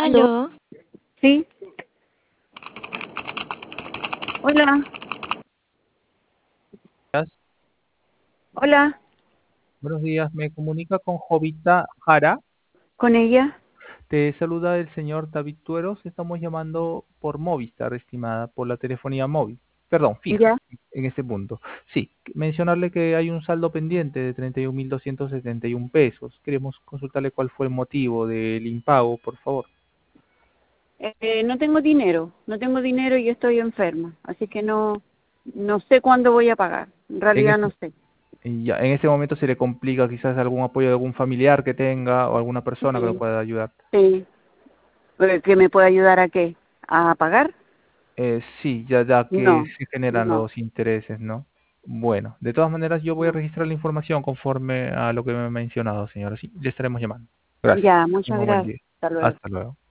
¿Aló? Aló, Sí, hola, Días. hola, Buenos días, me comunica con Jovita Jara. con ella. Te saluda el señor David Tueros. Estamos llamando por Movistar, estimada, por la telefonía móvil. Perdón, fija, Ya. en este punto. Sí, mencionarle que hay un saldo pendiente de 31.271 pesos. Queremos consultarle cuál fue el motivo del impago, por favor. No tengo dinero, no tengo dinero y estoy enferma, así que no sé cuándo voy a pagar. En En realidad no este, sé. ya, en este momento se le complica quizás algún apoyo de algún familiar que tenga o alguna persona que lo Sí, pueda ayudar. sí. ¿Que me puede ayudar a qué? ¿A pagar? Sí, ya que No, se generan no. los intereses, ¿no? Bueno, de todas maneras yo voy a No. registrar la información conforme a lo que me ha mencionado, señora. Sí, le estaremos llamando. Gracias. Ya, Tenga muchas un buen gracias. día. Hasta luego. Hasta luego.